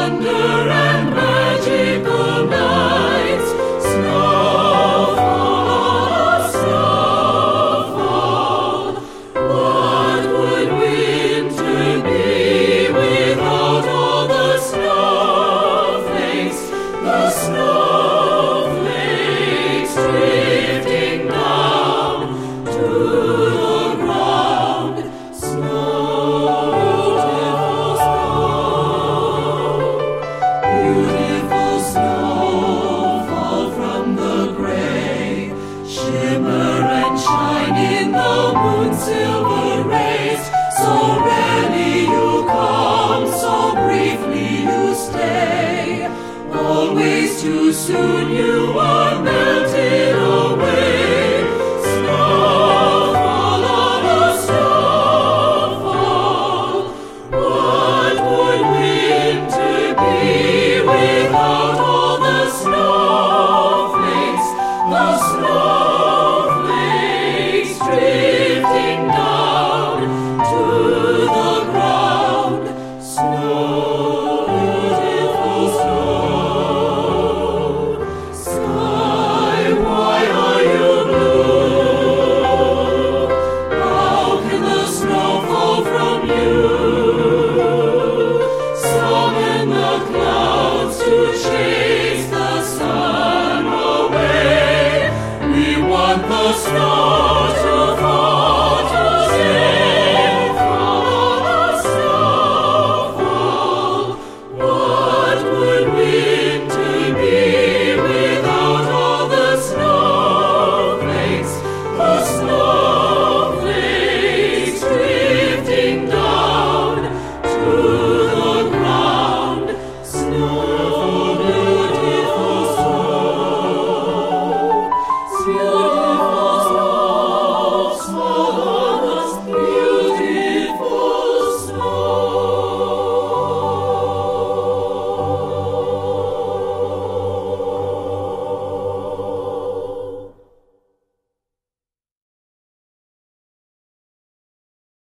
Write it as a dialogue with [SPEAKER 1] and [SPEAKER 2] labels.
[SPEAKER 1] wonder and magical nights. Snowfall, snowfall. What would winter be without all the snowflakes? The snowflakes drifting down to the ground. Beautiful snow, fall from the gray, shimmer and shine in the moon's silver rays. So rarely you come, so briefly you stay, always too soon you